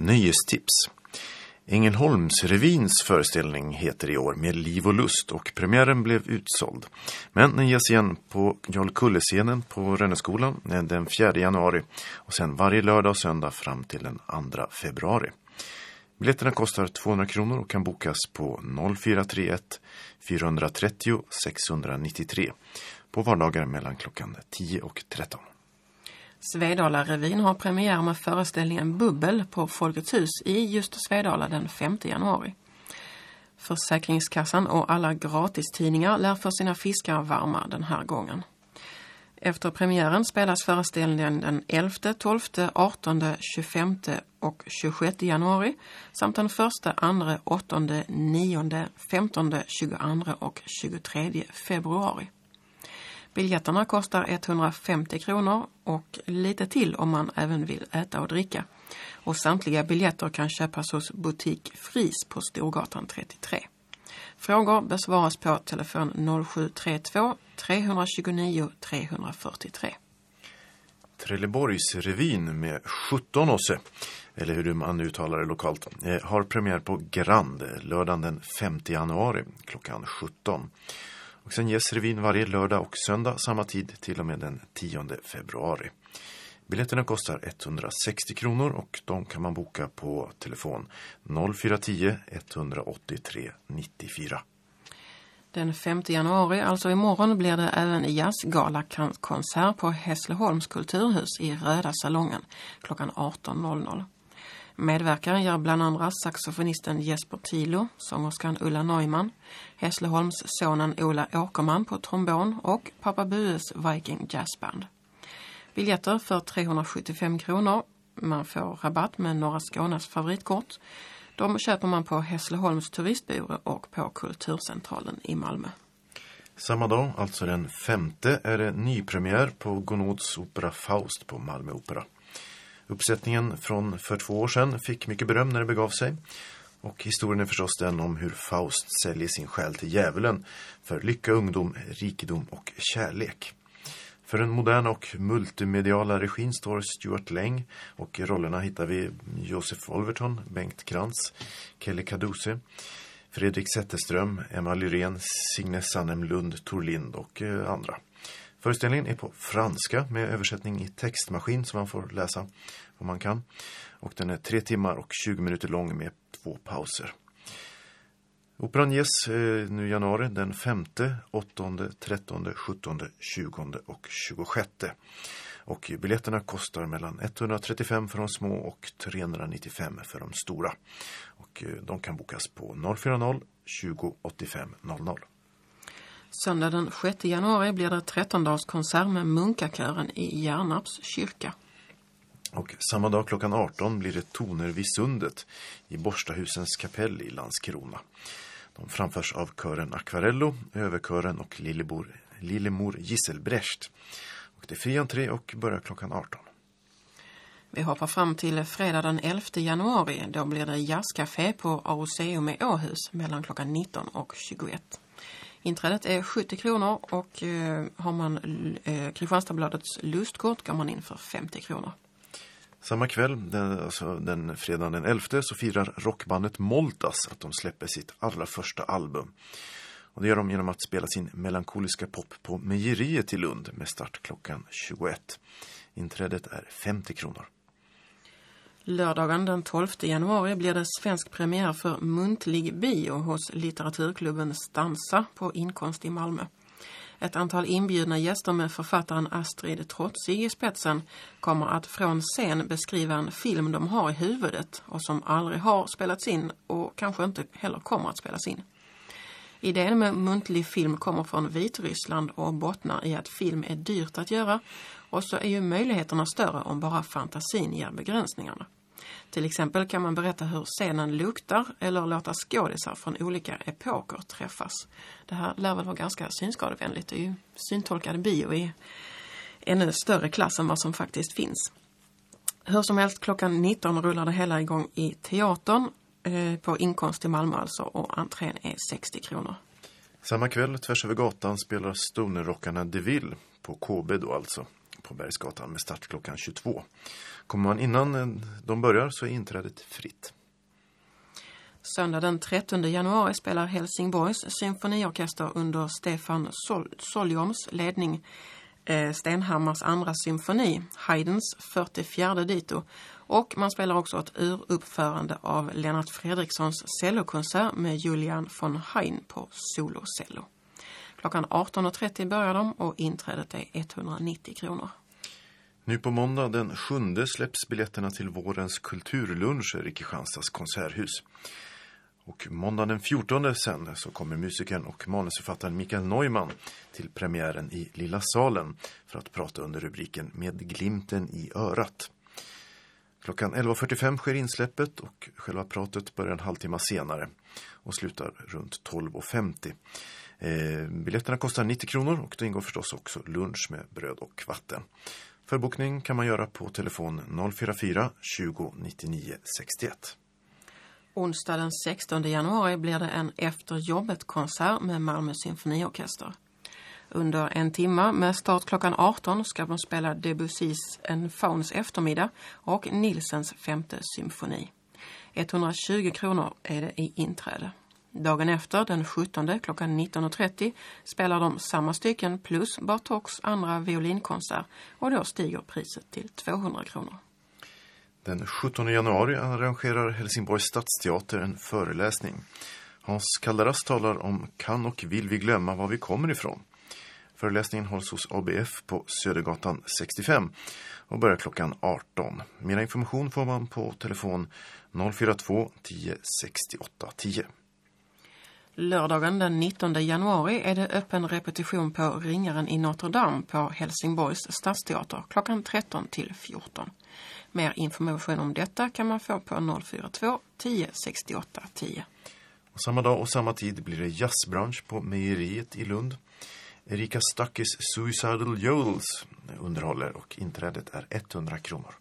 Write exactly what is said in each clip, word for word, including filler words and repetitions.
Nöjestips. Ängelholmsrevyns föreställning heter i år Med liv och lust och premiären blev utsåld. Men den ges igen på Jarlkulle-scenen på Rönneskolan den fjärde januari och sen varje lördag och söndag fram till den andra februari. Biljetterna kostar tvåhundra kronor och kan bokas på noll fyra tre ett fyra tre tre sex nio tre på vardagar mellan klockan tio och tretton. Svedala-revyn har premiär med föreställningen Bubbel på Folkets hus i just Svedala den femte januari. Försäkringskassan och alla gratistidningar lär för sina fiskar varma den här gången. Efter premiären spelas föreställningen den elfte, tolfte, artonde, tjugofemte och tjugosjätte januari samt den första, andra, åttonde, nionde, femtonde, tjugoandra och tjugotredje februari. Biljetterna kostar etthundrafemtio kronor och lite till om man även vill äta och dricka. Och samtliga biljetter kan köpas hos Butik Fris på Storgatan trettiotre. Frågor besvaras på telefon noll sju tre två tre två nio tre fyra tre. Trelleborgsrevyn med sjutton osse, eller hur man uttalar det lokalt, har premiär på Grand lördagen den femte januari klockan sjutton. Och sen ges revyn varje lördag och söndag samma tid till och med den tionde februari. Biljetterna kostar etthundrasextio kronor och de kan man boka på telefon noll fyra ett noll ett åtta tre nio fyra. Den femte januari, alltså imorgon, blir det även jazzgala-konsert på Hässleholms kulturhus i Röda salongen klockan arton. Medverkaren gör bland andra saxofonisten Jesper Tilo, sångerskan Ulla Neumann, Hässleholms sonen Ola Åkerman på trombon och Pappa Bues Viking Jazzband. Biljetter för trehundrasjuttiofem kronor. Man får rabatt med Norra Skånes favoritkort. De köper man på Hässleholms turistbyrå och på Kulturcentralen i Malmö. Samma dag, alltså den femte, är det nypremiär på Gounod's opera Faust på Malmö Opera. Uppsättningen från för två år sedan fick mycket beröm när det begav sig. Och historien är förstås den om hur Faust säljer sin själ till djävulen för lycka, ungdom, rikedom och kärlek. För den moderna och multimediala regin står Stuart Läng och i rollerna hittar vi Joseph Wolverton, Bengt Krantz, Kelly Kaduse, Fredrik Zetterström, Emma Lyrén, Signe Sannem Lund, Torlind och andra. Föreställningen är på franska med översättning i textmaskin som man får läsa om man kan. Och den är tre timmar och tjugo minuter lång med två pauser. Operan ges eh, nu i januari den femte, åttonde, trettonde, sjuttonde, tjugonde och tjugosjätte. Och biljetterna kostar mellan etthundratrettiofem för de små och trehundranittiofem för de stora. Och eh, de kan bokas på noll fyra noll tjugo åttiofem noll noll. Söndag den sjätte januari blir det trettondagskonsert med munkakören i Järnarps kyrka. Och samma dag klockan arton blir det toner vid sundet i Borstahusens kapell i Landskrona. De framförs av kören Aquarello, överkören och Lillemor, Lillemor Gisselbrecht. Och det är fri entré och börjar klockan arton. Vi hoppar fram till fredag den elfte januari. Då blir det jazzcafé på Aroseum i Åhus mellan klockan nitton och tjugoett. Inträdet är sjuttio kronor och eh, har man eh, Kristianstadsbladets lustkort går man in för femtio kronor. Samma kväll, den, alltså den fredagen den elfte, så firar rockbandet Moltas att de släpper sitt allra första album. Och det gör de genom att spela sin melankoliska pop på Mejeriet i Lund med start klockan tjugoett. Inträdet är femtio kronor. Lördagen den tolfte januari blir det svensk premiär för muntlig bio hos litteraturklubben Stansa på Inkonst i Malmö. Ett antal inbjudna gäster med författaren Astrid Trotzig i spetsen kommer att från scen beskriva en film de har i huvudet och som aldrig har spelats in och kanske inte heller kommer att spelas in. Idén med muntlig film kommer från Vitryssland och bottnar i att film är dyrt att göra och så är ju möjligheterna större om bara fantasin ger begränsningarna. Till exempel kan man berätta hur scenen luktar eller låta skådisar från olika epoker träffas. Det här lär väl vara ganska synskadevänligt. Det är ju syntolkade bio i ännu större klass än vad som faktiskt finns. Hur som helst, klockan nitton rullar det hela igång i teatern eh, på Inkonst i Malmö alltså, och entrén är sextio kronor. Samma kväll tvärs över gatan spelar stonerrockarna DeVille på K B då alltså. På på Bergsgatan med start klockan tjugotvå. Kommer man innan de börjar så är inträdet fritt. Söndag den trettonde januari spelar Helsingborgs symfoniorkester under Stefan Sol- Soljoms ledning eh, Stenhammars andra symfoni, Haydns fyrtiofjärde dito, och man spelar också ett uruppförande av Lennart Fredrikssons cellokonsert med Julian von Hayn på solocello. Klockan arton och trettio börjar de och inträdet är etthundranittio kronor. Nu på måndag den sjunde släpps biljetterna till vårens kulturluncher i Kristianstads konserthus. Och måndag den fjortonde sen så kommer musikern och manusförfattaren Mikael Neumann till premiären i Lilla salen för att prata under rubriken Med glimten i örat. Klockan elva fyrtiofem sker insläppet och själva pratet börjar en halvtimme senare och slutar runt tolv femtio. Eh, biljetterna kostar nittio kronor och det ingår förstås också lunch med bröd och vatten. Förbokning kan man göra på telefon noll fyra fyra tjugo nittionio sextioett. Onsdag den sextonde januari blir det en efterjobbet-konsert med Malmö symfoniorkester. Under en timme med start klockan arton ska de spela Debussys En fauns eftermiddag och Nilsens femte symfoni. etthundratjugo kronor är det i inträde. Dagen efter, den sjuttonde klockan nitton och trettio, spelar de samma stycken plus Bartoks andra violinkonsert och då stiger priset till tvåhundra kronor. Den sjuttonde januari arrangerar Helsingborgs stadsteater en föreläsning. Hans Kaldaras talar om Kan och vill vi glömma var vi kommer ifrån. Föreläsningen hålls hos A B F på Södergatan sextiofem och börjar klockan arton. Mer information får man på telefon noll fyra två tio sextioåtta tio. Lördagen den nittonde januari är det öppen repetition på Ringaren i Notre Dame på Helsingborgs stadsteater klockan tretton till fjorton. Mer information om detta kan man få på noll fyra två tio sextioåtta tio. Och samma dag och samma tid blir det jazzbransch på Mejeriet i Lund. Erika Stackis Suicidal Yodels underhåller och inträdet är etthundra kronor.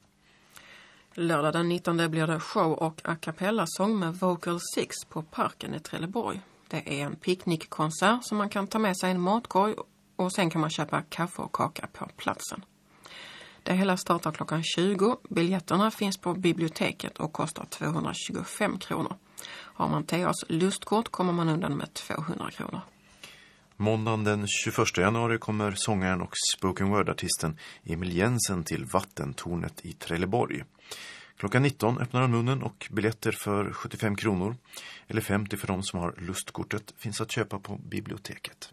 Lördag den nittonde blir det show och a cappella-sång med Vocal Six på Parken i Trelleborg. Det är en picknickkonsert som man kan ta med sig en matkorg och sen kan man köpa kaffe och kaka på platsen. Det hela startar klockan tjugo. Biljetterna finns på biblioteket och kostar tvåhundratjugofem kronor. Har man T A:s lustkort kommer man undan med tvåhundra kronor. Måndagen den tjugoförsta januari kommer sångaren och spoken word-artisten Emil Jensen till Vattentornet i Trelleborg. Klockan nitton öppnar han munnen och biljetter för sjuttiofem kronor eller femtio för de som har lustkortet finns att köpa på biblioteket.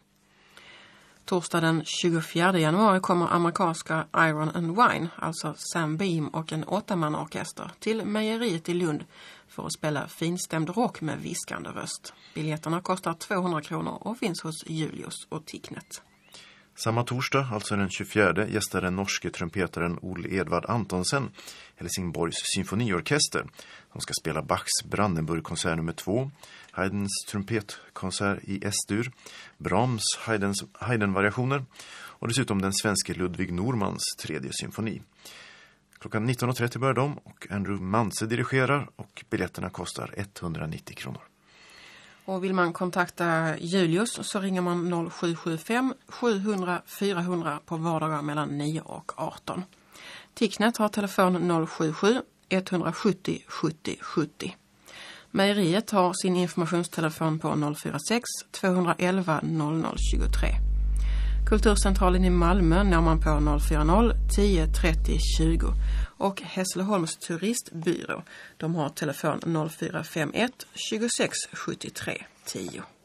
Torsdag den tjugofjärde januari kommer amerikanska Iron and Wine, alltså Sam Beam och en åttamannaorkester, till Mejeriet i Lund för att spela finstämd rock med viskande röst. Biljetterna kostar tvåhundra kronor och finns hos Julius och Ticknet. Samma torsdag, alltså den tjugofjärde, gästar den norske trumpetaren Ole Edvard Antonsen Helsingborgs symfoniorkester som ska spela Bachs Brandenburg-konsert nummer två, Haydns trumpetkonsert i S-dur, Brahms Haydns Haydn-variationer och dessutom den svenske Ludwig Normans tredje symfoni. Klockan nitton och trettio börjar de och Andrew Manse dirigerar och biljetterna kostar etthundranittio kronor. Och vill man kontakta Julius så ringer man noll sju sju fem sju hundra fyrahundra på vardagar mellan nio och arton. Ticknet har telefon noll sju sju etthundrasjuttio sjuttio sjuttio. Mejeriet har sin informationstelefon på noll fyra sex tvåhundraelva noll noll tjugotre. Kulturcentralen i Malmö når man på noll fyra noll tio trettio tjugo och Hässleholms turistbyrå. De har telefon noll fyra fem ett tjugosex sjuttiotre tio.